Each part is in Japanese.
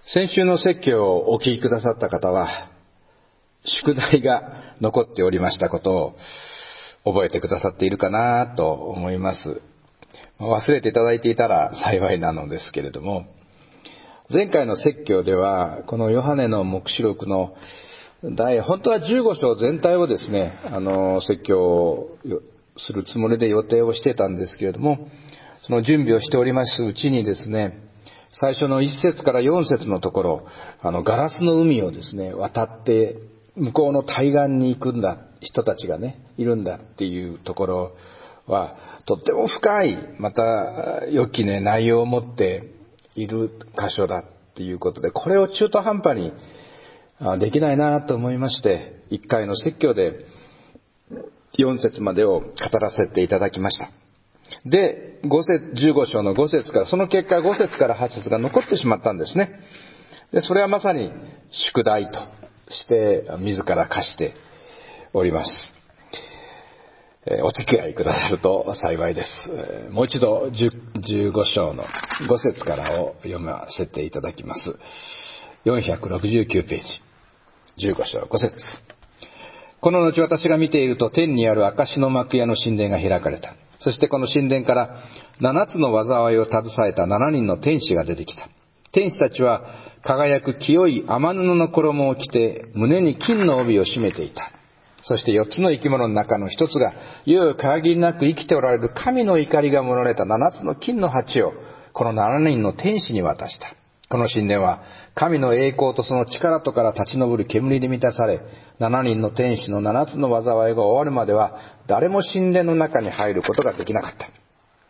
先週の説教をお聞きくださった方は、宿題が残っておりましたことを覚えてくださっているかなと思います。忘れていただいていたら幸いなのですけれども、前回の説教では、このヨハネの黙示録の本当は15章全体をですね、説教をするつもりで予定をしてたんですけれども、その準備をしておりますうちにですね、最初の1節から4節のところ、ガラスの海をですね、渡って向こうの対岸に行くんだ、人たちがね、いるんだっていうところは、とっても深い、また良きね、内容を持っている箇所だっていうことで、これを中途半端にできないなと思いまして、1回の説教で4節までを語らせていただきました。で、15章の5節から、その結果5節から8節が残ってしまったんですね。で、それはまさに宿題として自ら課しております。お付き合いくださると幸いです。もう一度15章の5節からを読ませていただきます。469ページ。15章5節。この後私が見ていると、天にある証の幕屋の神殿が開かれた。そしてこの神殿から7つの災いを携えた7人の天使が出てきた。天使たちは輝く清い雨布の衣を着て、胸に金の帯を締めていた。そして4つの生き物の中の1つが、いよいよ限りなく生きておられる神の怒りが盛られた7つの金の鉢をこの7人の天使に渡した。この神殿は神の栄光とその力とから立ち上る煙で満たされ、7人の天使の7つの災いが終わるまでは誰も神殿の中に入ることができなかった。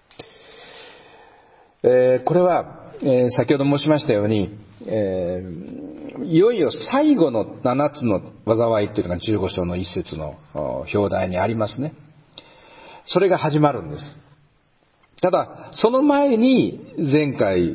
これは、先ほど申しましたように、いよいよ最後の7つの災いというのが15章の一節の表題にありますね。それが始まるんです。ただ、その前に前回、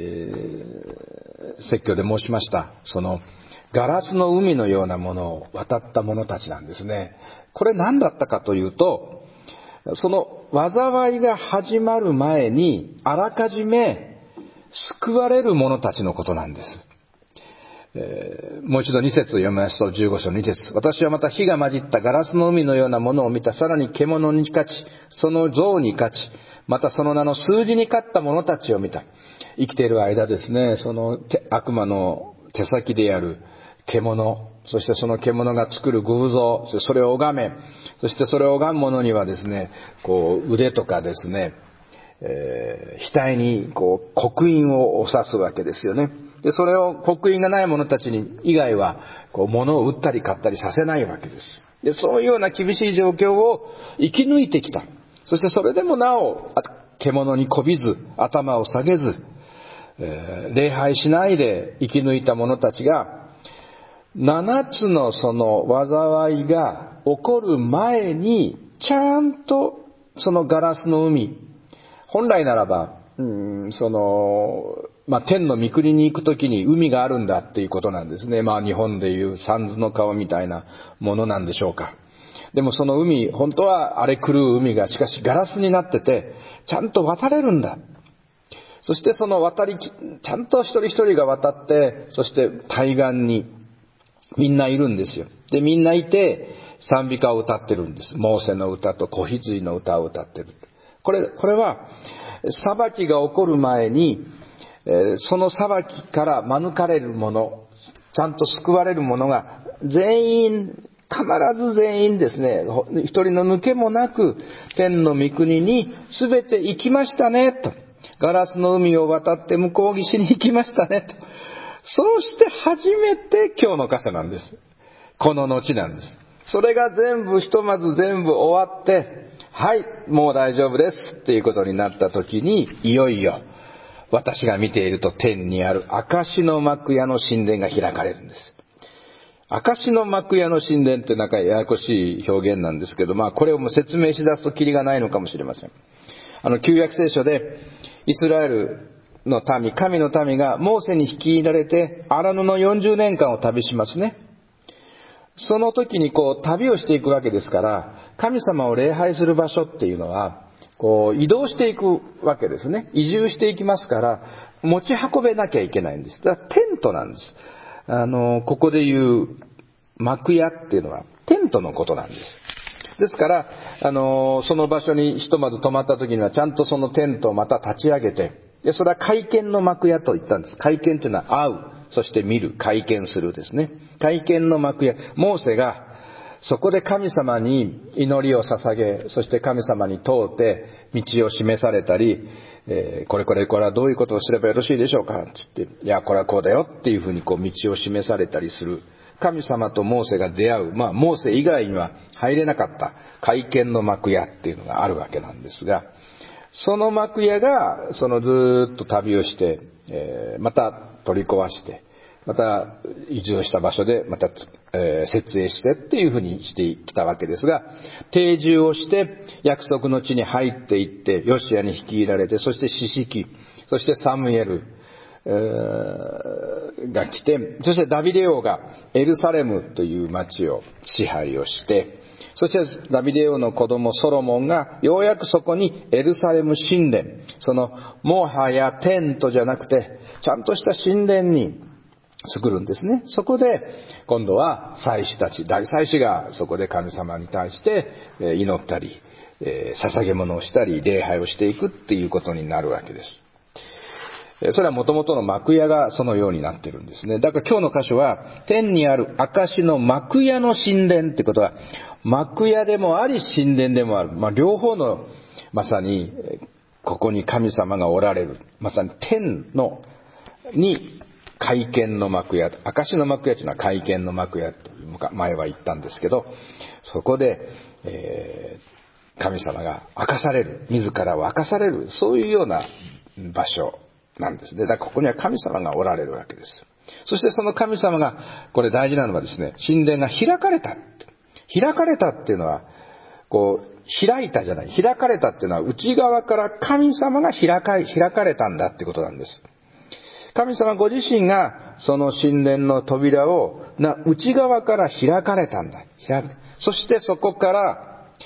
説教で申しました、そのガラスの海のようなものを渡った者たちなんですね。これ何だったかというと、その災いが始まる前にあらかじめ救われる者たちのことなんです。もう一度2節を読みますと、15章2節。私はまた火が混じったガラスの海のようなものを見た。さらに獣に勝ち、その像に勝ち、またその名の数字に勝った者たちを見た。生きている間ですね、その悪魔の手先である獣、そしてその獣が作る偶像、それを拝め、そしてそれを拝む者にはですね、腕とかですね、額に刻印を押すわけですよね。で、それを刻印がない者たちに以外は物を売ったり買ったりさせないわけです。で、そういうような厳しい状況を生き抜いてきた。そしてそれでもなお獣に媚びず、頭を下げず、礼拝しないで生き抜いた者たちが、7つのその災いが起こる前にちゃんとそのガラスの海、本来ならば、天の御国に行くときに海があるんだっていうことなんですね。日本でいう三途の川みたいなものなんでしょうか。でもその海、本当は荒れ狂う海がしかしガラスになってて、ちゃんと渡れるんだ。そしてそのちゃんと一人一人が渡って、そして対岸にみんないるんですよ。で、みんないて賛美歌を歌ってるんです。モーセの歌と子羊の歌を歌ってる。これは裁きが起こる前に、その裁きから免れるもの、ちゃんと救われるものが全員、必ず全員ですね、一人の抜けもなく天の御国に全て行きましたねと。ガラスの海を渡って向こう岸に行きましたねと。そうして初めて今日の箇所なんです。この後なんです。それがひとまず全部終わって、はい、もう大丈夫ですっていうことになった時に、いよいよ私が見ていると天にある証の幕屋の神殿が開かれるんです。証の幕屋の神殿ってなんかややこしい表現なんですけど、これをもう説明しだすとキリがないのかもしれません。旧約聖書でイスラエルの民、神の民がモーセに率いられて荒野の40年間を旅しますね。その時に旅をしていくわけですから、神様を礼拝する場所っていうのは移動していくわけですね。移住していきますから、 持ち運べなきゃいけないんです。だからテントなんです。ここで言う幕屋っていうのはテントのことなんです。ですから、その場所にひとまず泊まった時にはちゃんとそのテントをまた立ち上げて、で、それは会見の幕屋と言ったんです。会見というのは会う、そして見る、会見するですね。会見の幕屋。モーセがそこで神様に祈りを捧げ、そして神様に問うて道を示されたり、これはどういうことをすればよろしいでしょうかって言って、いや、これはこうだよっていうふうに道を示されたりする。神様とモーセが出会う、モーセ以外には入れなかった会見の幕屋っていうのがあるわけなんですが、その幕屋が、ずーっと旅をして、また取り壊して、また移住した場所でまた、設営してっていうふうにしてきたわけですが、定住をして約束の地に入っていって、ヨシアに率いられて、そして四式、そしてサムエル、が来て、そしてダビデ王がエルサレムという町を支配をして、そしてダビデ王の子供ソロモンがようやくそこにエルサレム神殿、もはやテントじゃなくてちゃんとした神殿に作るんですね。そこで今度は祭司たち、大祭司がそこで神様に対して祈ったり、捧げ物をしたり礼拝をしていくっていうことになるわけです。それは元々の幕屋がそのようになってるんですね。だから今日の箇所は、天にある証の幕屋の神殿ってことは、幕屋でもあり神殿でもある。両方の、まさに、ここに神様がおられる。まさに天に会見の幕屋。証の幕屋というのは会見の幕屋と前は言ったんですけど、そこで、神様が明かされる。自らを明かされる。そういうような場所なんですね。だからここには神様がおられるわけです。そしてその神様が、これ大事なのはですね、神殿が開かれた。開かれたっていうのは、開いたじゃない。開かれたっていうのは内側から神様が開かれたんだってことなんです。神様ご自身がその神殿の扉を内側から開かれたんだ。そしてそこから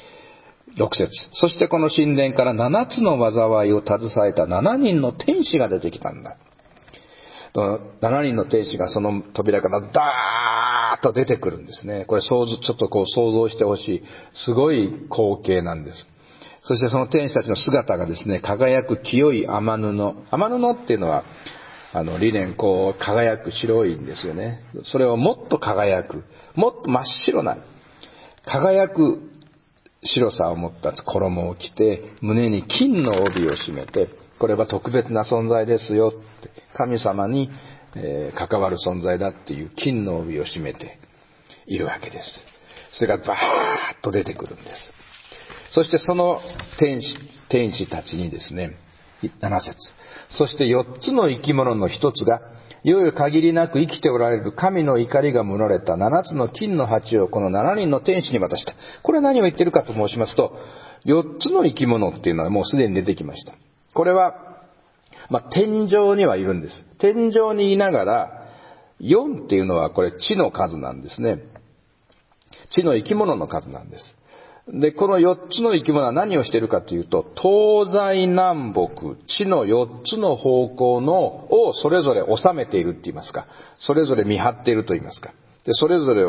6節、そしてこの神殿から7つの災いを携えた7人の天使が出てきたんだ。7人の天使がその扉からダーッと出てくるんですね。これちょっと想像してほしい。すごい光景なんです。そしてその天使たちの姿がですね、輝く清い雨布。雨布っていうのは、リネン輝く白いんですよね。それをもっと輝く、もっと真っ白な、輝く白さを持った衣を着て、胸に金の帯を締めて、これは特別な存在ですよって、神様に、関わる存在だっていう金の帯を締めているわけです。それがバーッと出てくるんです。そしてその天使たちにですね、7節、そして4つの生き物の1つが、いよいよ限りなく生きておられる神の怒りが盛られた7つの金の鉢をこの7人の天使に渡した。これは何を言ってるかと申しますと、4つの生き物っていうのはもうすでに出てきました。これは、天上にはいるんです。天上にいながら、4っていうのはこれ地の数なんですね。地の生き物の数なんです。で、この4つの生き物は何をしているかというと、東西南北、地の4つの方向をそれぞれ収めているって言いますか、それぞれ見張っていると言いますか。で、それぞれを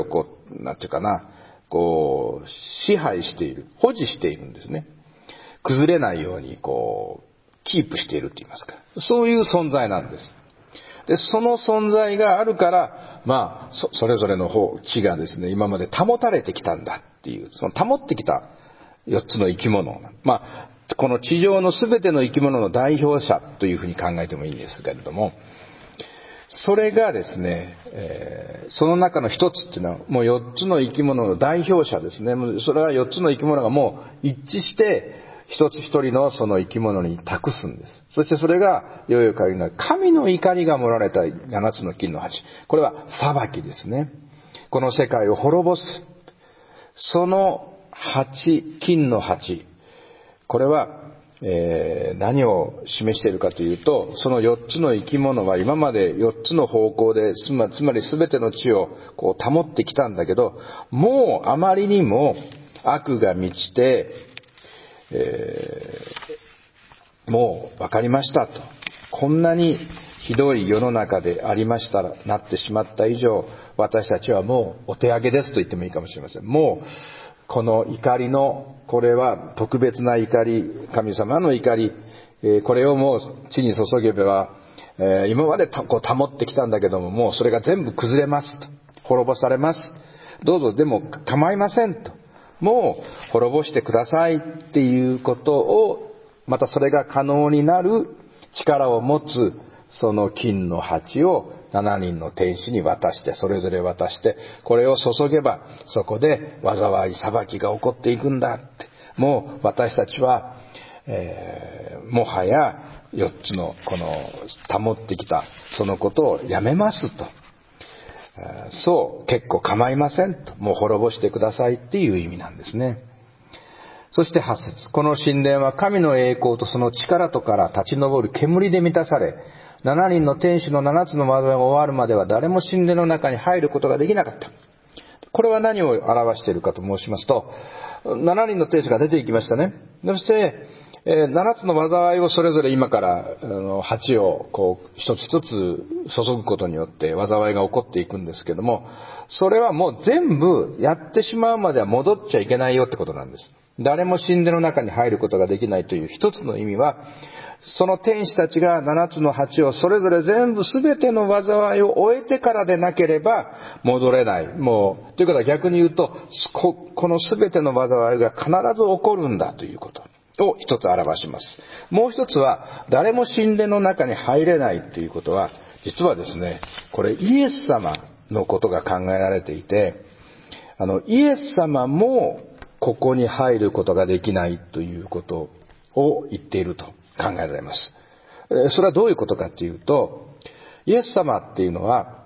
支配している、保持しているんですね。崩れないようにキープしていると言いますか。そういう存在なんです。で、その存在があるから、それぞれの地がですね、今まで保たれてきたんだっていう、その保ってきた4つの生き物。この地上のすべての生き物の代表者というふうに考えてもいいんですけれども、それがですね、その中の一つっていうのはもう4つの生き物の代表者ですね。それは4つの生き物がもう一致して一つ一人のその生き物に託すんです。そしてそれがいよいよ限りなく神の怒りが盛られた7つの金の鉢。これは裁きですね。この世界を滅ぼす。その金の鉢。これは何を示しているかというと、その4つの生き物は今まで4つの方向で、つまり全ての地を保ってきたんだけど、もうあまりにも悪が満ちて、もう分かりましたと。 こんなにひどい世の中でありましたら、なってしまった以上、私たちはもうお手上げですと言ってもいいかもしれません。もうこの怒りの、これは特別な怒り、神様の怒り、これをもう地に注げば、今までこう保ってきたんだけども、もうそれが全部崩れますと、滅ぼされます、どうぞでも構いませんと、もう滅ぼしてくださいっていうことを、またそれが可能になる力を持つその金の鉢を7人の天使に渡して、それぞれ渡して、これを注げばそこで災い裁きが起こっていくんだって、もう私たちは、もはや4つのこの保ってきたそのことをやめますと、そう結構構いませんと、もう滅ぼしてくださいっていう意味なんですね。そして8節、この神殿は神の栄光とその力とから立ち上る煙で満たされ、7人の天使の7つの災いが終わるまでは誰も神殿の中に入ることができなかった。これは何を表しているかと申しますと、7人の天使が出ていきましたね。そして7つの災いをそれぞれ今から鉢をこう一つ一つ注ぐことによって災いが起こっていくんですけども、それはもう全部やってしまうまでは戻っちゃいけないよってことなんです。誰も神殿の中に入ることができないという一つの意味は、その天使たちが7つの鉢をそれぞれ全部全ての災いを終えてからでなければ戻れない。もうということは逆に言うと、この全ての災いが必ず起こるんだということを一つ表します。もう一つは、誰も神殿の中に入れないということは、実はですね、これイエス様のことが考えられていて、イエス様もここに入ることができないということを言っていると考えられます。それはどういうことかというと、イエス様っていうのは、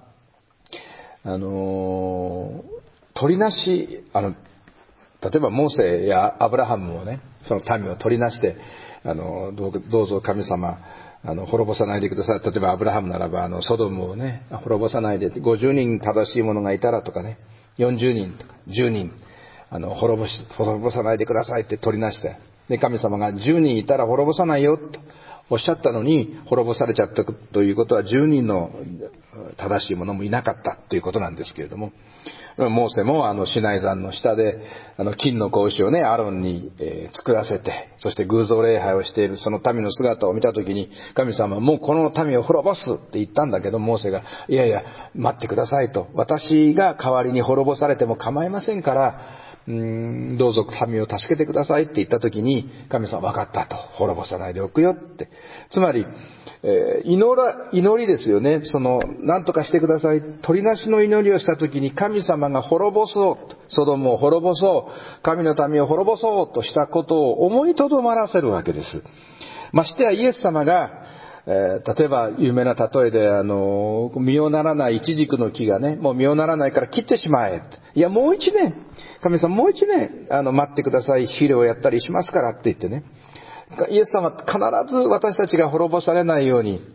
取りなし、例えばモーセやアブラハムもね、その民を取りなして、どうぞ神様、滅ぼさないでください。例えばアブラハムならば、ソドムをね、滅ぼさないで、50人正しい者がいたらとかね、40人とか10人、滅ぼさないでくださいって取りなして、で、神様が10人いたら滅ぼさないよとおっしゃったのに、滅ぼされちゃったということは10人の正しい者もいなかったということなんですけれども、モーセもシナイ山の下で金の格子をねアロンに作らせて、そして偶像礼拝をしているその民の姿を見たときに、神様はもうこの民を滅ぼすって言ったんだけど、モーセがいやいや待ってくださいと、私が代わりに滅ぼされても構いませんから、どうぞ民を助けてくださいって言ったときに、神様分かったと、滅ぼさないでおくよって、つまり祈りですよね。何とかしてください。取りなしの祈りをしたときに、神様が滅ぼそう、ソドムを滅ぼそう、神の民を滅ぼそうとしたことを思いとどまらせるわけです。ましてやイエス様が、例えば有名な例えで、実をならないイチジクの木がね、もう実をならないから切ってしまえ。いや、もう一年、神様もう一年、待ってください。肥料をやったりしますからって言ってね。イエス様は必ず私たちが滅ぼされないように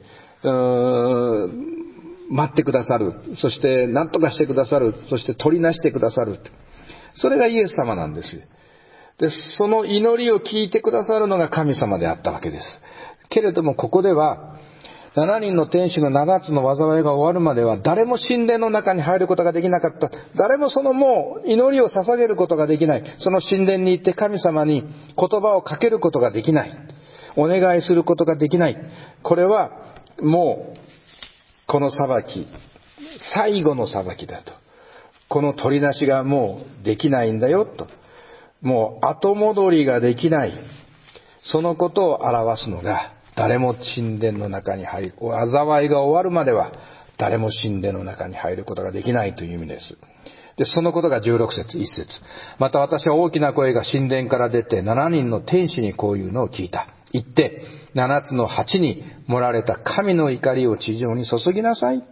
待ってくださる。そして何とかしてくださる。そして取りなしてくださる。それがイエス様なんです。で、その祈りを聞いてくださるのが神様であったわけです。けれどもここでは、7人の天使の7つの災いが終わるまでは誰も神殿の中に入ることができなかった。誰ももう祈りを捧げることができない。その神殿に行って神様に言葉をかけることができない。お願いすることができない。これはもうこの裁き、最後の裁きだと。この取りなしがもうできないんだよと。もう後戻りができない。そのことを表すのが、誰も神殿の中に入る、災いが終わるまでは誰も神殿の中に入ることができないという意味です。で、そのことが16節、1節。また私は大きな声が神殿から出て7人の天使にこういうのを聞いた。言って、7つの鉢に盛られた神の怒りを地上に注ぎなさい。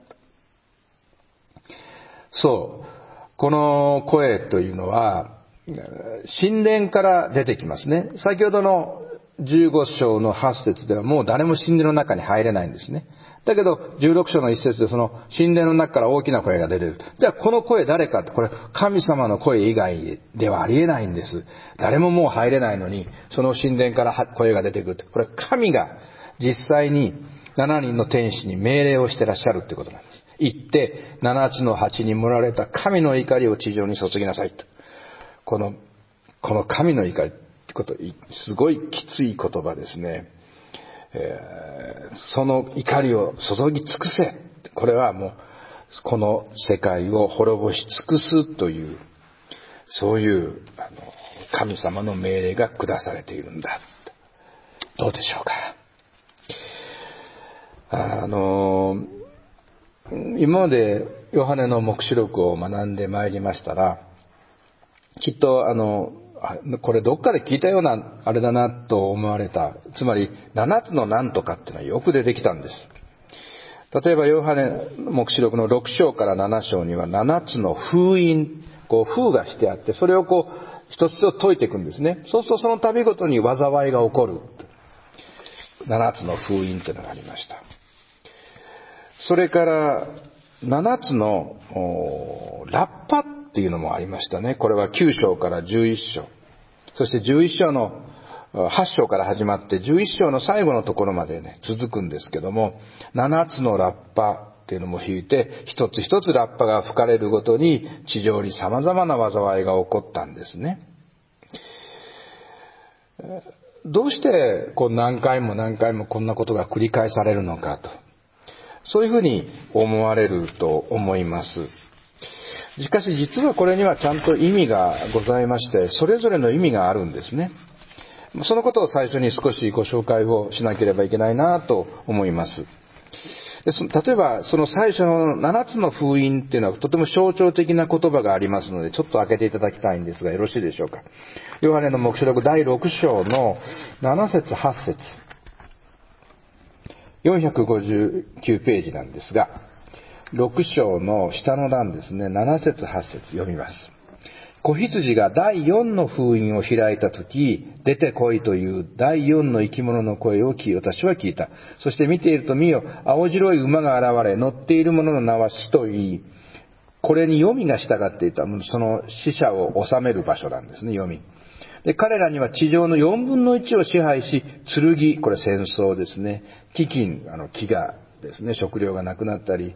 そう。この声というのは、神殿から出てきますね。先ほどの15章の8節ではもう誰も神殿の中に入れないんですね。だけど16章の1節でその神殿の中から大きな声が出てる。じゃあこの声誰かって、これ神様の声以外ではありえないんです。誰ももう入れないのにその神殿から声が出てくる。これ神が実際に 7人の天使に命令をしてらっしゃるってことなんです。行って7つの鉢に盛られた神の怒りを地上に注ぎなさいと。この神の怒りってこと、すごいきつい言葉ですね。その怒りを注ぎ尽くせ。これはもうこの世界を滅ぼし尽くすという、そういう神様の命令が下されているんだ。どうでしょうか。今までヨハネの黙示録を学んでまいりましたら、きっとこれどっかで聞いたようなあれだなと思われた。つまり7つのなんとかっていうのはよく出てきたんです。例えばヨハネ黙示録の6章から7章には7つの封印、封がしてあって、それを一つ一つ解いていくんですね。そうするとその度ごとに災いが起こる。7つの封印というのがありました。それから7つのラッパっていうのもありましたね。これは9章から11章。そして11章の8章から始まって11章の最後のところまでね、続くんですけども、7つのラッパっていうのも引いて、一つ一つラッパが吹かれるごとに地上に様々な災いが起こったんですね。どうして何回も何回もこんなことが繰り返されるのかと。そういうふうに思われると思います。しかし実はこれにはちゃんと意味がございまして、それぞれの意味があるんですね。そのことを最初に少しご紹介をしなければいけないなと思います。例えばその最初の7つの封印っていうのはとても象徴的な言葉がありますので、ちょっと開けていただきたいんですがよろしいでしょうか。ヨハネの黙示録第6章の7節8節459ページなんですが、6章の下の欄ですね、7節8節読みます。子羊が第4の封印を開いたとき、出てこいという第4の生き物の声を私は聞いた。そして見ていると見よ、青白い馬が現れ、乗っている者の名は死と言い、これに黄泉が従っていた、その死者を治める場所なんですね、黄泉。で、彼らには地上の4分の1を支配し、剣、これ戦争ですね、飢饉、飢餓ですね、食料がなくなったり、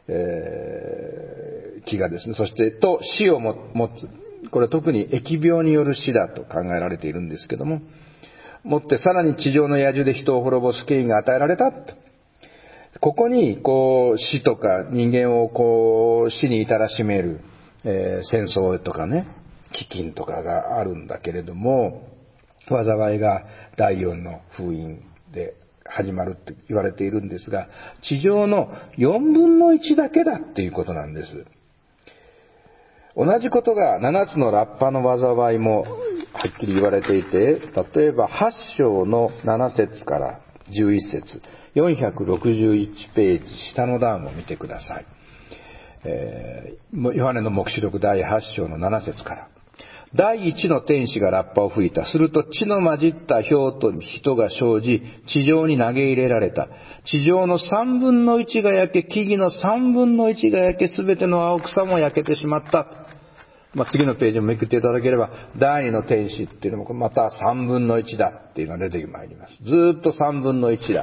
飢餓ですね、そしてと死を持つ。これは特に疫病による死だと考えられているんですけども、もってさらに地上の野獣で人を滅ぼす権威が与えられたと。ここに死とか人間を死に至らしめる、戦争とかね、飢饉とかがあるんだけれども、災いが第4の封印で始まるって言われているんですが、地上の4分の1だけだっていうことなんです。同じことが7つのラッパの災いもはっきり言われていて、例えば8章の7節から11節461ページ下の段を見てください。ヨハネの黙示録第8章の7節から。第一の天使がラッパを吹いた。すると血の混じった氷と人が生じ、地上に投げ入れられた。地上の3分の1が焼け、木々の3分の1が焼け、すべての青草も焼けてしまった。次のページをめくっていただければ、第二の天使っていうのもまた3分の1だっていうのが出てまいります。ずーっと3分の1だ。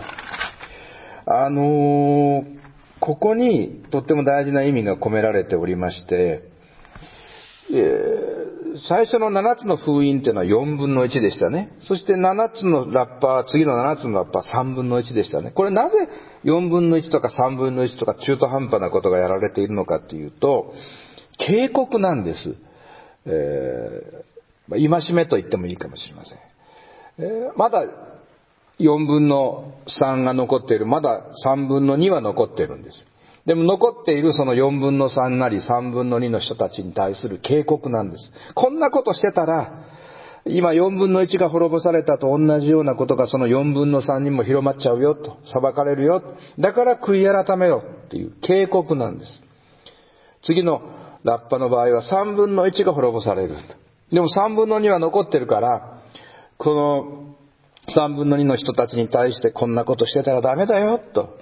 ここにとっても大事な意味が込められておりまして、最初の7つの封印っていうのは4分の1でしたね。そして7つのラッパー、次の7つのラッパー3分の1でしたね。これなぜ4分の1とか3分の1とか中途半端なことがやられているのかっていうと、警告なんです。戒めと言ってもいいかもしれません。まだ4分の3が残っている。まだ3分の2は残っているんです。でも残っているその4分の3なり3分の2の人たちに対する警告なんです。こんなことしてたら、今4分の1が滅ぼされたと同じようなことがその4分の3にも広まっちゃうよと、裁かれるよ。だから悔い改めよっていう警告なんです。次のラッパの場合は3分の1が滅ぼされる。でも3分の2は残ってるから、この3分の2の人たちに対してこんなことしてたらダメだよと。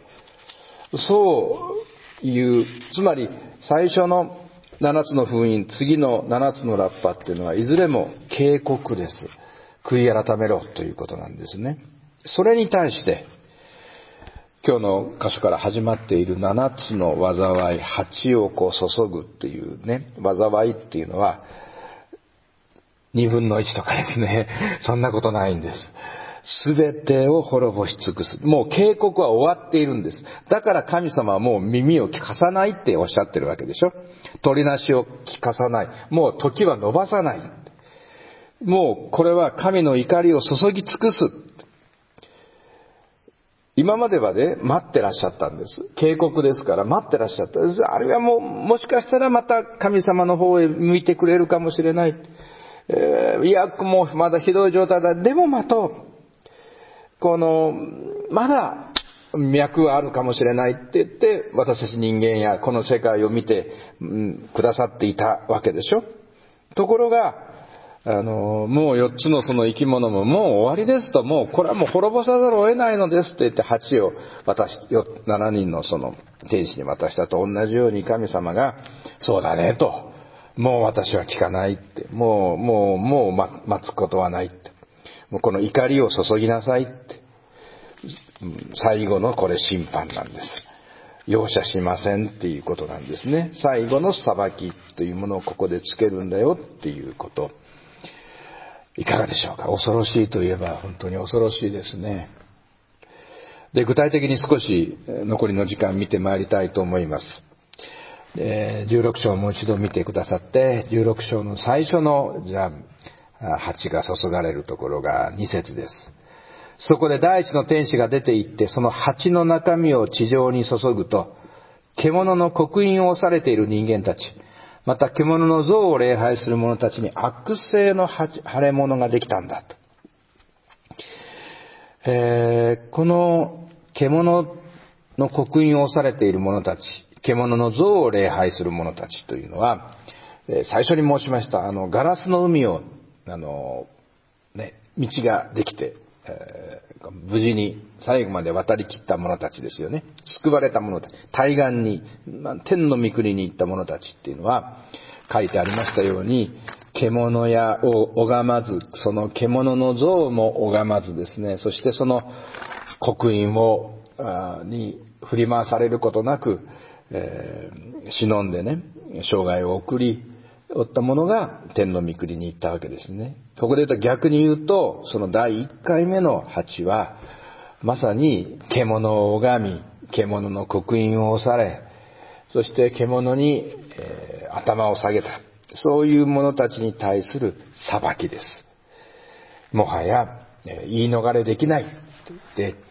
そういう、つまり最初の7つの封印、次の7つのラッパっていうのはいずれも警告です。悔い改めろということなんですね。それに対して、 今日の箇所から始まっている7つの災い、8を注ぐっていうね、災いっていうのは、2分の1とかですね、そんなことないんです。すべてを滅ぼし尽くす。もう警告は終わっているんです。だから神様はもう耳を聞かさないっておっしゃってるわけでしょ。取りなしを聞かさない。もう時は延ばさない。もうこれは神の怒りを注ぎ尽くす。今まではね、待ってらっしゃったんです。警告ですから待ってらっしゃったんです。あるいはもしかしたらまた神様の方へ向いてくれるかもしれない。いや、もうまだひどい状態だ。でも待とう。まだ脈はあるかもしれないって言って、私たち人間やこの世界を見て、くださっていたわけでしょ。ところが、もう4つのその生き物ももう終わりですと、もうこれはもう滅ぼさざるを得ないのですって言って8を7人のその天使に渡したと同じように神様が、そうだねと、もう私は聞かないって、もう待つことはないって。もうこの怒りを注ぎなさいって。最後のこれ審判なんです。容赦しませんっていうことなんですね。最後の裁きというものをここでつけるんだよっていうこと。いかがでしょうか。恐ろしいといえば本当に恐ろしいですね。で、具体的に少し残りの時間見てまいりたいと思います。16章をもう一度見てくださって、16章の最初の鉢が注がれるところが2節です。そこで第一の天使が出て行って、その鉢の中身を地上に注ぐと、獣の刻印を押されている人間たち、また獣の像を礼拝する者たちに悪性の腫れ物ができたんだと。この獣の刻印を押されている者たち、獣の像を礼拝する者たちというのは、最初に申しましたガラスの海を道ができて、無事に最後まで渡り切った者たちですよね。救われた者たち、対岸に、天の御国に行った者たちっていうのは書いてありましたように、獣やを拝まず、その獣の像も拝まずですね、そしてその刻印に振り回されることなく、忍んでね、生涯を送りおったものが天の御国に行ったわけですね。ここで言うと逆に言うと、その第1回目の鉢はまさに獣を拝み、獣の刻印を押され、そして獣に、頭を下げた、そういう者たちに対する裁きです。もはや、言い逃れできないと言って、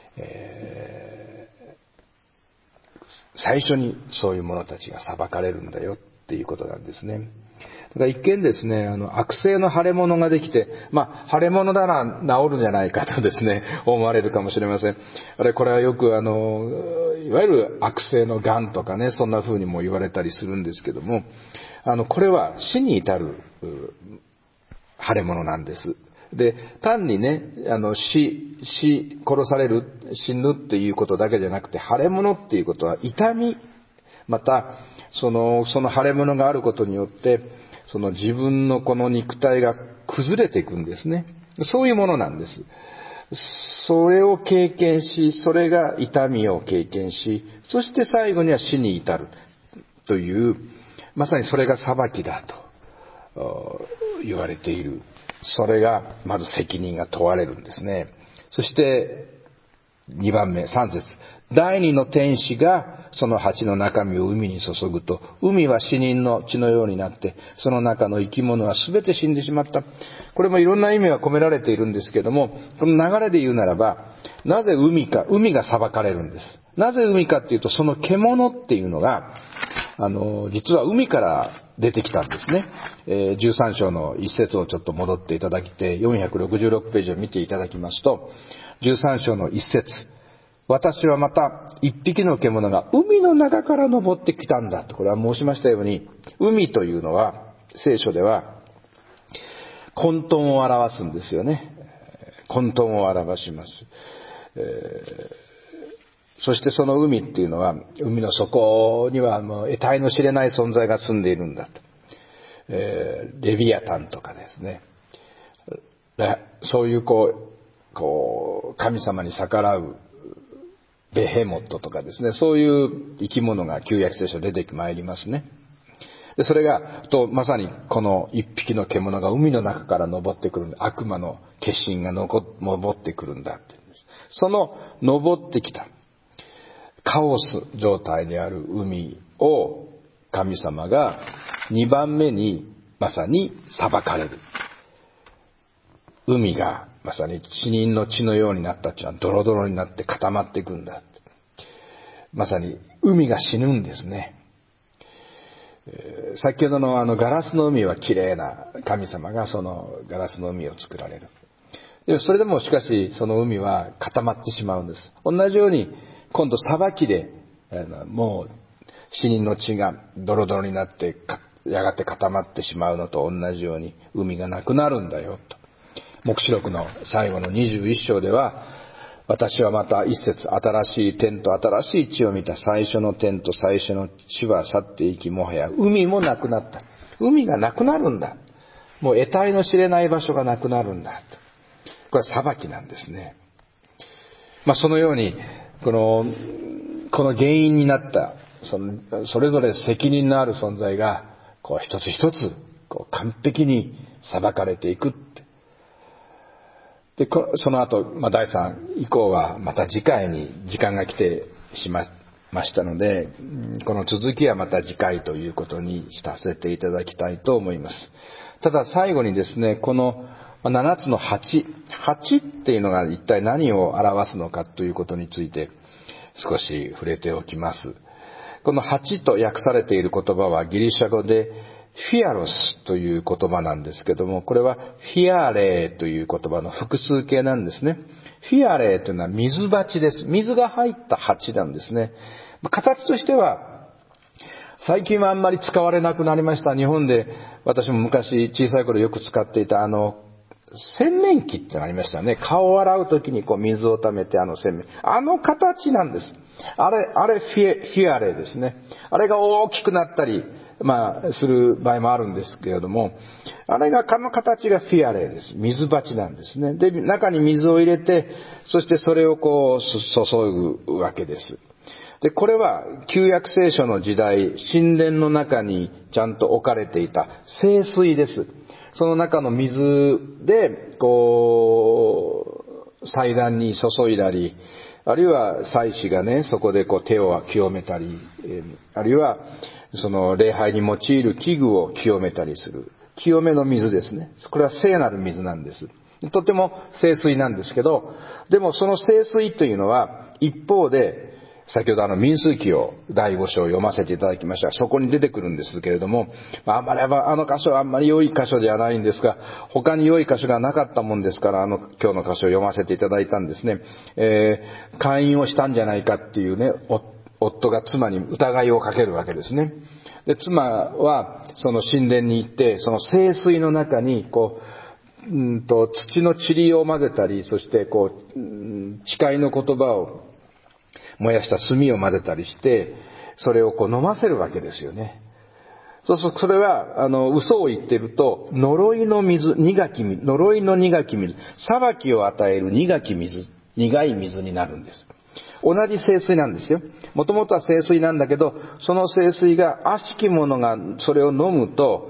最初にそういう者たちが裁かれるんだよっていうことなんですね。だから一見ですね、悪性の腫れ物ができて、腫れ物なら治るんじゃないかとですね、思われるかもしれません。これはよくいわゆる悪性の癌とかね、そんな風にも言われたりするんですけども、これは死に至る腫れ物なんです。で、単にね、殺される、死ぬっていうことだけじゃなくて、腫れ物っていうことは痛み、また、その腫れ物があることによって、その自分のこの肉体が崩れていくんですね。そういうものなんです。それを経験し、それが痛みを経験し、そして最後には死に至るという、まさにそれが裁きだと言われている。それがまず責任が問われるんですね。そして2番目、3節。第二の天使がその鉢の中身を海に注ぐと、海は死人の血のようになって、その中の生き物は全て死んでしまった。これもいろんな意味が込められているんですけども、この流れで言うならば、なぜ海が裁かれるんです。なぜ海かっていうと、その獣っていうのが、実は海から出てきたんですね。13章の一節をちょっと戻っていただいて、466ページを見ていただきますと、13章の一節。私はまた一匹の獣が海の中から登ってきたんだと、これは申しましたように、海というのは聖書では混沌を表すんですよね。混沌を表します。そしてその海っていうのは、海の底にはもう得体の知れない存在が住んでいるんだと。レビアタンとかですね。そういう神様に逆らうベヘモットとかですね、そういう生き物が旧約聖書で出てまいりますね。で、それが、まさにこの一匹の獣が海の中から登ってくるんだ。悪魔の化身が登ってくるんだって言うんです。その登ってきた、カオス状態である海を神様が2番目にまさに裁かれる。海がまさに死人の血のようになった血はドロドロになって固まっていくんだ。まさに海が死ぬんですね。先ほどのガラスの海は綺麗な神様がそのガラスの海を作られる。でそれでもしかしその海は固まってしまうんです。同じように今度裁きでもう死人の血がドロドロになってやがて固まってしまうのと同じように海がなくなるんだよと。黙示録の最後の21章では、私はまた一節、新しい天と新しい地を見た。最初の天と最初の地は去っていき、もはや海もなくなった。海がなくなるんだ。もう得体の知れない場所がなくなるんだ。これは裁きなんですね。そのようにこの原因になったそれぞれ責任のある存在が一つ一つ完璧に裁かれていく。でその後、第3以降はまた次回に時間が来てしまいましたので、この続きはまた次回ということにさせていただきたいと思います。ただ最後にですね、この7つの8っていうのが一体何を表すのかということについて少し触れておきます。この8と訳されている言葉はギリシャ語でフィアロスという言葉なんですけども、これはフィアレーという言葉の複数形なんですね。フィアレーというのは水鉢です。水が入った鉢なんですね。形としては最近はあんまり使われなくなりました。日本で私も昔小さい頃よく使っていた洗面器ってのありましたね。顔を洗うときに水を溜めて洗面。形なんです。あれフィアレーですね。あれが大きくなったり、する場合もあるんですけれども、あの形がフィアレーです。水鉢なんですね。で、中に水を入れて、そしてそれを注ぐわけです。で、これは旧約聖書の時代、神殿の中にちゃんと置かれていた聖水です。その中の水で、祭壇に注いだり、あるいは祭司がね、そこで手を清めたり、あるいはその礼拝に用いる器具を清めたりする。清めの水ですね。これは聖なる水なんです。とても聖水なんですけど、でもその聖水というのは一方で、先ほど民数記を第5章を読ませていただきました。そこに出てくるんですけれども、あの箇所はあんまり良い箇所ではないんですが、他に良い箇所がなかったもんですから、今日の箇所を読ませていただいたんですね。姦淫をしたんじゃないかっていうね、夫が妻に疑いをかけるわけですね。で、妻はその神殿に行って、その聖水の中に土の塵を混ぜたり、そして誓いの言葉を燃やした炭を混ぜたりして、それを飲ませるわけですよね。そうすると、それは、嘘を言ってると、呪いの苦き水、裁きを与える苦い水になるんです。同じ聖水なんですよ。もともとは聖水なんだけど、その聖水が悪しき者がそれを飲むと、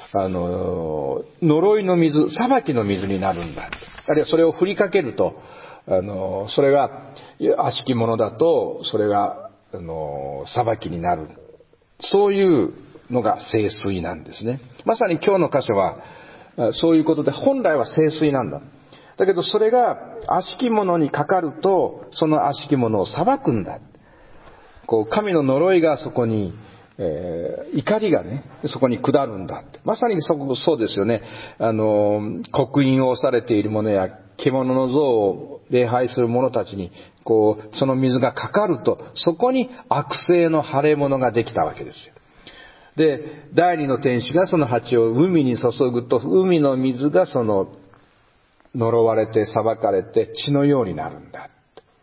呪いの水、裁きの水になるんだ。あるいはそれを振りかけると、それが悪しきものだと、それが裁きになる。そういうのが聖水なんですね。まさに今日の箇所はそういうことで、本来は聖水なんだ。だけどそれが悪しきものにかかると、その悪しきものを裁くんだ。神の呪いがそこに、怒りがね、そこに下るんだ。まさにそうですよね。刻印をされているものや獣の像を礼拝する者たちにその水がかかると、そこに悪性の腫れ物ができたわけですよ。で、第二の天使がその鉢を海に注ぐと、海の水が呪われて裁かれて血のようになるんだ。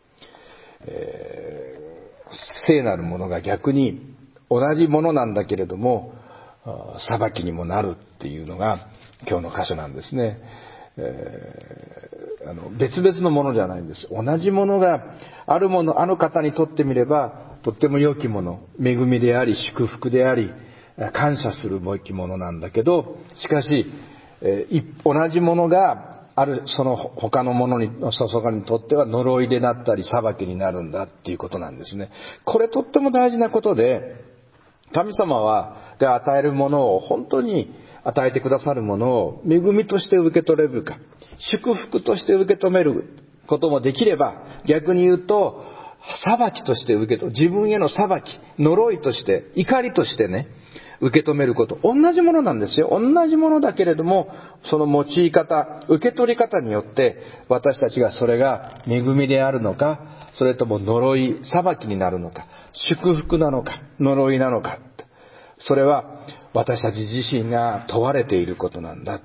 聖なるものが逆に同じものなんだけれども裁きにもなるっていうのが今日の箇所なんですね。 別々のものじゃないんです。同じものがあるもの、あの方にとってみればとっても良きもの、恵みであり祝福であり感謝する良きものなんだけど、しかし、同じものがあるその他のものにとっては呪いでなったり裁きになるんだっていうことなんですね。これとっても大事なことで、神様が与えるものを本当に与えてくださるものを恵みとして受け取れるか、祝福として受け止めることもできれば、逆に言うと裁きとして自分への裁き、呪いとして、怒りとしてね、受け止めること、同じものなんですよ。同じものだけれども、その用い方、受け取り方によって私たちがそれが恵みであるのか、それとも呪い、裁きになるのか、祝福なのか呪いなのか、それは私たち自身が問われていることなんだ。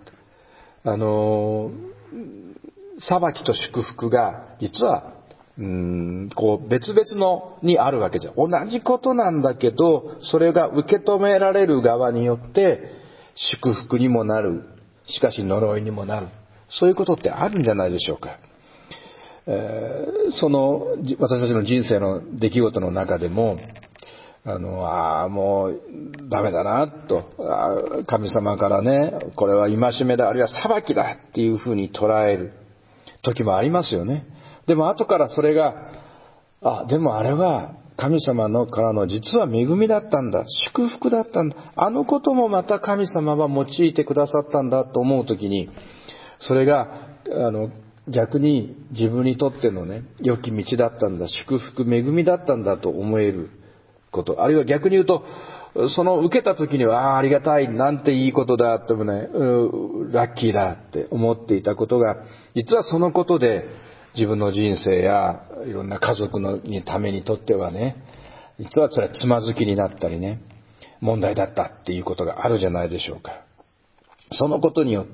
裁きと祝福が実は別々のにあるわけじゃ、同じことなんだけど、それが受け止められる側によって祝福にもなる、しかし呪いにもなる、そういうことってあるんじゃないでしょうか。私たちの人生の出来事の中でももうダメだなと、神様からね、これは戒めだ、あるいは裁きだっていうふうに捉える時もありますよね。でも後からそれが、でもあれは神様のからの実は恵みだったんだ、祝福だったんだ、あのこともまた神様は用いてくださったんだと思う時に、それが逆に自分にとってのね、良き道だったんだ、祝福、恵みだったんだと思えること、あるいは逆に言うと、その受けた時にはありがたい、なんていいことだってもね、ラッキーだって思っていたことが、実はそのことで自分の人生やいろんな家族のためにとってはね、実はそれはつまずきになったりね、問題だったっていうことがあるじゃないでしょうか。そのことによって、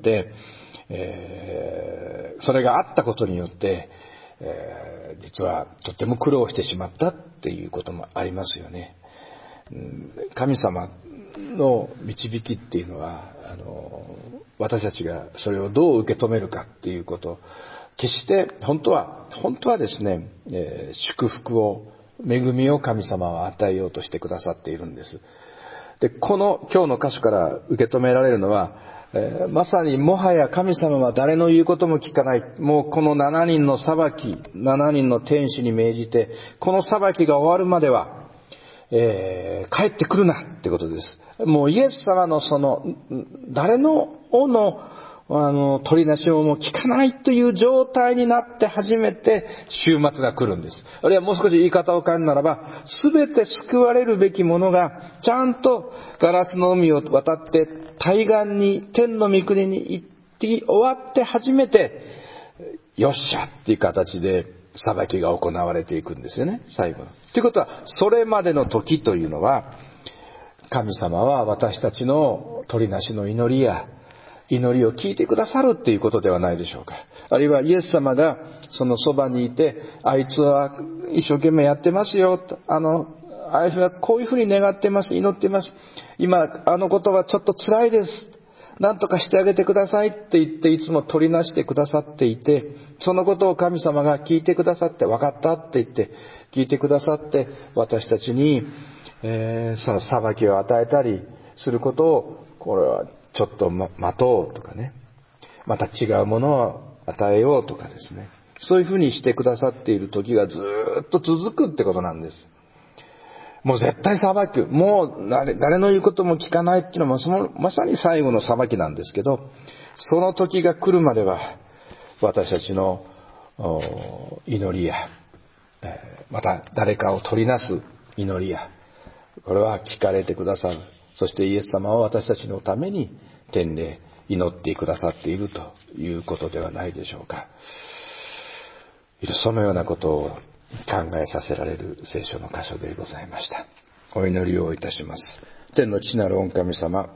それがあったことによって、実はとても苦労してしまったっていうこともありますよね。神様の導きっていうのは私たちがそれをどう受け止めるかっていうこと、決して本当はですね、祝福を、恵みを神様は与えようとしてくださっているんです。で、今日の箇所から受け止められるのは、まさにもはや神様は誰の言うことも聞かない。もうこの7人の裁き、7人の天使に命じて、この裁きが終わるまでは、帰ってくるなってことです。もうイエス様の誰の取りなしをも聞かないという状態になって初めて終末が来るんです。あるいはもう少し言い方を変えるならば、すべて救われるべきものがちゃんとガラスの海を渡って対岸に天の御国に行って終わって初めてよっしゃっていう形で裁きが行われていくんですよね、最後の。ということは、それまでの時というのは、神様は私たちの取りなしの祈りや祈りを聞いてくださるっていうことではないでしょうか。あるいはイエス様がそのそばにいて、あいつは一生懸命やってますよ、あいつはこういうふうに願ってます、祈ってます、今あのことはちょっと辛いです、何とかしてあげてくださいって言っていつも取りなしてくださっていて、そのことを神様が聞いてくださって、分かったって言って聞いてくださって、私たちに、その裁きを与えたりすることを、これはちょっと待とうとかね、また違うものを与えようとかですね、そういうふうにしてくださっている時がずっと続くってことなんです。もう絶対裁く、もう誰の言うことも聞かないっていうのはまさに最後の裁きなんですけど、その時が来るまでは私たちの祈りや、また誰かを取りなす祈りや、これは聞かれてくださる。そしてイエス様は私たちのために天で祈ってくださっているということではないでしょうか。そのようなことを考えさせられる聖書の箇所でございました。お祈りをいたします。天の父なる御神様、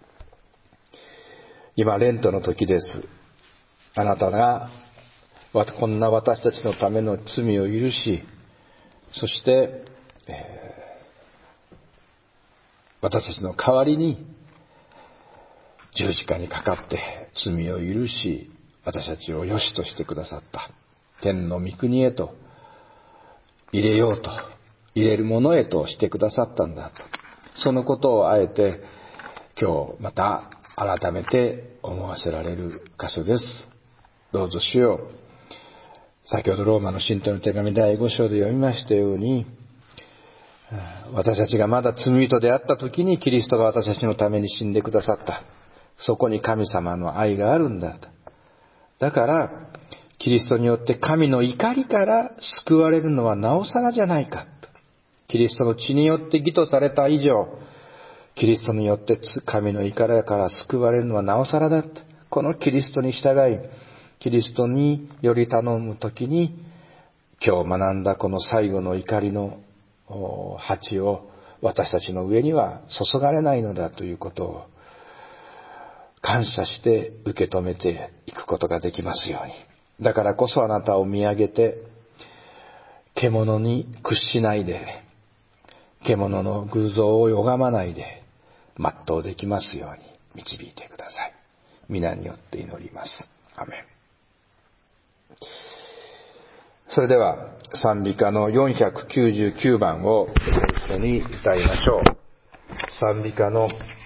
今レントの時です。あなたがこんな私たちのための罪を許し、そして、私たちの代わりに十字架にかかって罪を許し、 私たちを良しとしてくださった。天の御国へと入れようと、入れるものへとしてくださったんだと。そのことをあえて今日また改めて思わせられる箇所です。どうぞ主よ、先ほどローマの信徒の手紙第5章で読みましたように、私たちがまだ罪人であった時にキリストが私たちのために死んでくださった。そこに神様の愛があるんだと。だからキリストによって神の怒りから救われるのはなおさらじゃないかと。キリストの血によって義とされた以上、キリストによって神の怒りから救われるのはなおさらだと。このキリストに従い、キリストにより頼むときに、今日学んだこの最後の怒りの鉢を私たちの上には注がれないのだということを感謝して受け止めていくことができますように。だからこそあなたを見上げて、獣に屈しないで、獣の偶像を拝まないで全うできますように導いてください。皆によって祈ります。アメン。それでは賛美歌の499番を一緒に歌いましょう。賛美歌の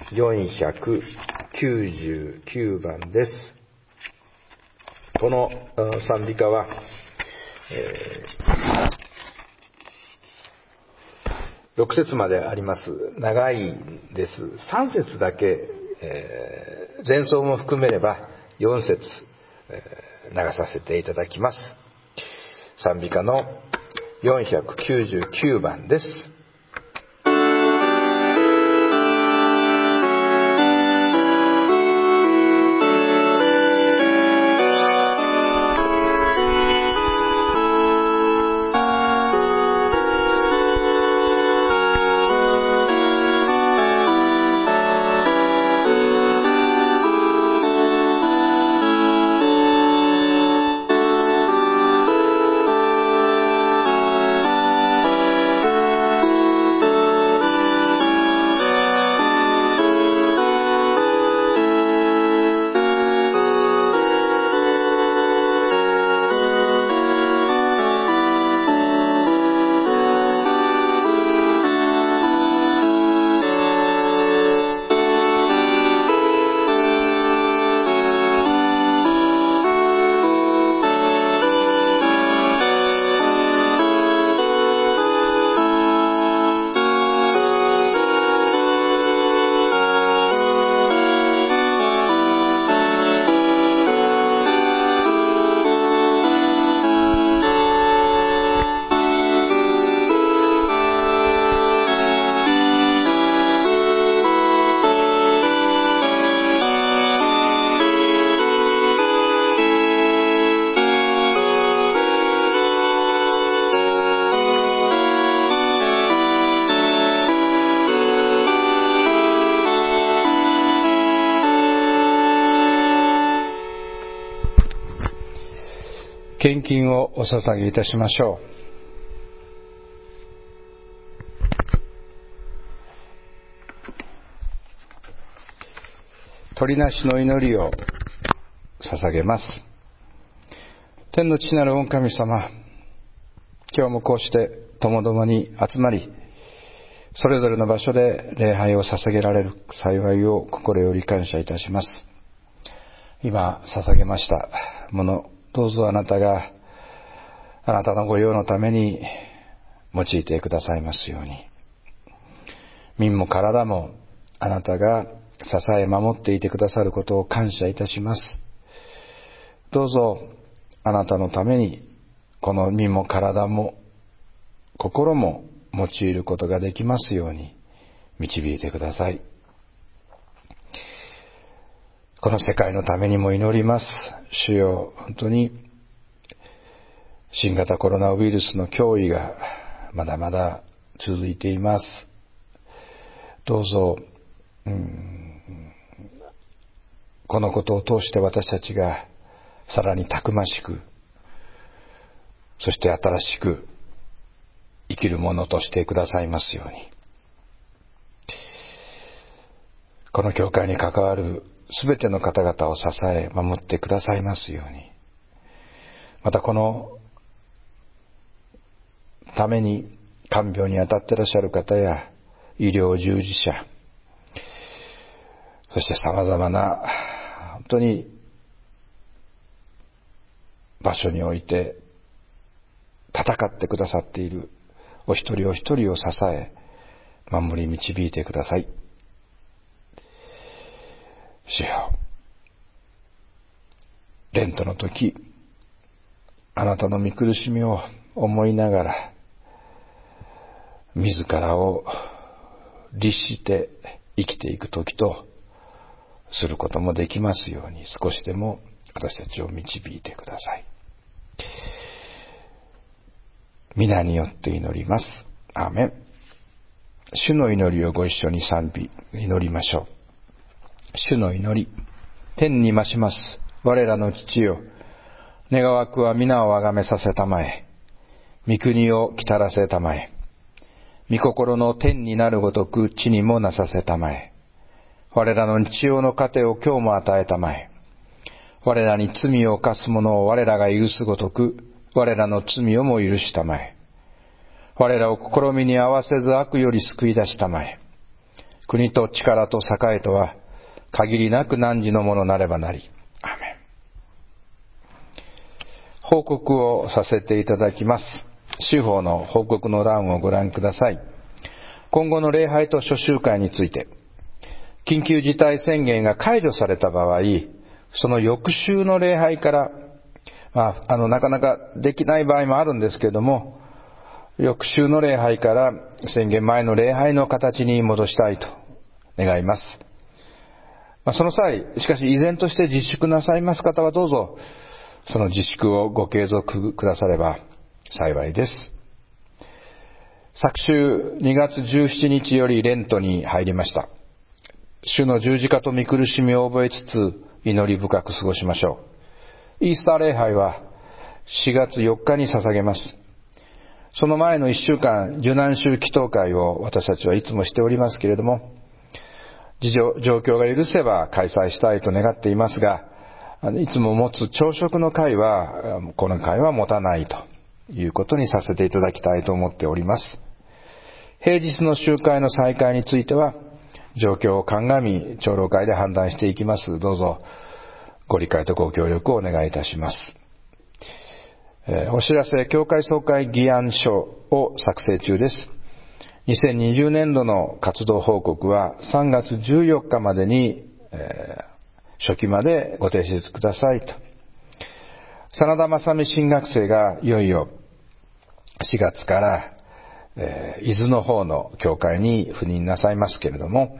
499番です。この賛美歌は、6節まであります。長いです。3節だけ、前奏も含めれば4節、流させていただきます。賛美歌の499番です。献金をお捧げいたしましょう。鳥なしの祈りを捧げます。天の父なる御神様、今日もこうして共々に集まり、それぞれの場所で礼拝を捧げられる幸いを心より感謝いたします。今捧げましたもの、どうぞあなたがあなたのご用のために用いてくださいますように。身も体もあなたが支え守っていてくださることを感謝いたします。どうぞあなたのためにこの身も体も心も用いることができますように導いてください。この世界のためにも祈ります。主よ、本当に新型コロナウイルスの脅威がまだまだ続いています。どうぞ、このことを通して私たちがさらにたくましく、そして新しく生きるものとしてくださいますように。 この教会に関わるすべての方々を支え守ってくださいますように、またこのために看病に当たっていらっしゃる方や医療従事者、そして様々な本当に場所において戦ってくださっているお一人お一人を支え守り導いてください。主よ、レントの時、あなたの御苦しみを思いながら自らを律して生きていく時とすることもできますように、少しでも私たちを導いてください。皆によって祈ります。アーメン。主の祈りをご一緒に賛美祈りましょう。主の祈り。天に増します我らの父よ、願わくは皆をあがめさせたまえ、御国を来たらせたまえ、御心の天になるごとく地にもなさせたまえ、我らの日曜の糧を今日も与えたまえ、我らに罪を犯す者を我らが許すごとく我らの罪をも許したまえ、我らを試みに合わせず悪より救い出したまえ、国と力と栄とは限りなく汝のものなればなり。アーメン。報告をさせていただきます。司法の報告の欄をご覧ください。今後の礼拝と諸集会について、緊急事態宣言が解除された場合、その翌週の礼拝から、なかなかできない場合もあるんですけれども、翌週の礼拝から宣言前の礼拝の形に戻したいと願います。その際、しかし依然として自粛なさいます方はどうぞ、その自粛をご継続くだされば幸いです。昨週2月17日よりレントに入りました。主の十字架と御苦しみを覚えつつ祈り深く過ごしましょう。イースター礼拝は4月4日に捧げます。その前の1週間、受難週祈祷会を私たちはいつもしておりますけれども、状況が許せば開催したいと願っていますが、いつも持つ朝食の会は、この会は持たないということにさせていただきたいと思っております。平日の集会の再開については、状況を鑑み、長老会で判断していきます。どうぞ、ご理解とご協力をお願いいたします。お知らせ、教会総会議案書を作成中です。2020年度の活動報告は3月14日までに、初期までご提出くださいと。真田正美新学生がいよいよ4月から、伊豆の方の教会に赴任なさいますけれども、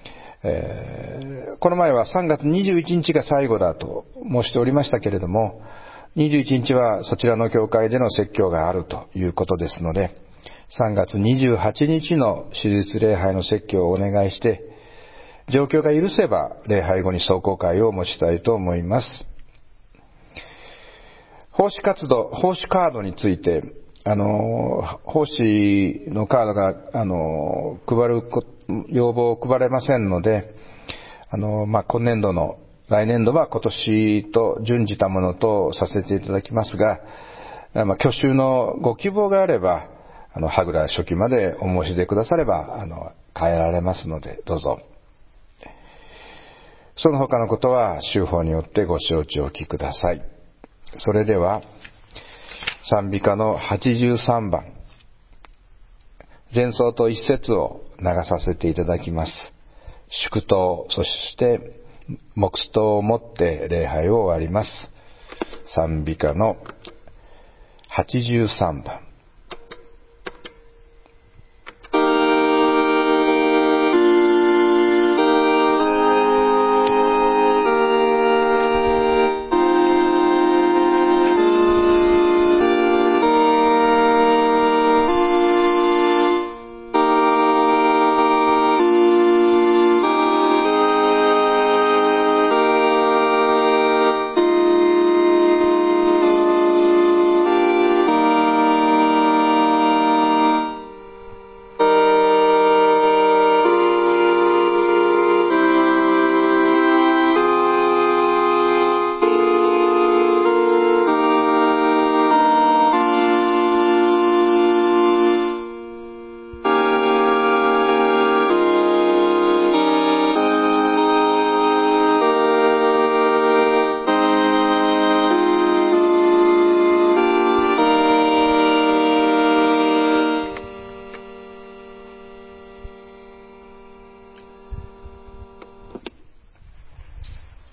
この前は3月21日が最後だと申しておりましたけれども、21日はそちらの教会での説教があるということですので、3月28日の手術礼拝の説教をお願いして、状況が許せば礼拝後に壮行会を持ちたいと思います。奉仕活動、奉仕カードについて、奉仕のカードが、配る要望を配れませんので、今年度の、来年度は今年と準じたものとさせていただきますが、挙手のご希望があれば、はぐら初期までお申し出くだされば、変えられますので、どうぞ。その他のことは、修法によってご承知おきください。それでは、賛美歌の83番、前奏と一節を流させていただきます。祝祷、そして黙祷をもって礼拝を終わります。賛美歌の83番。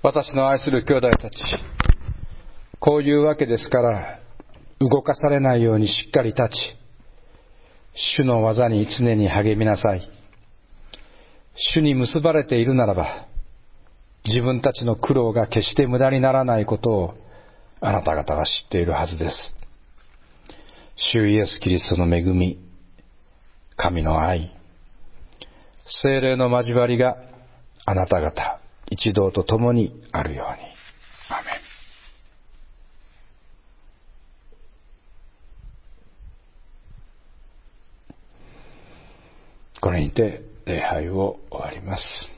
私の愛する兄弟たち、こういうわけですから、動かされないようにしっかり立ち、主の技に常に励みなさい。主に結ばれているならば、自分たちの苦労が決して無駄にならないことをあなた方は知っているはずです。主イエス・キリストの恵み、神の愛、聖霊の交わりがあなた方一同と共にあるように。アーメン。これにて礼拝を終わります。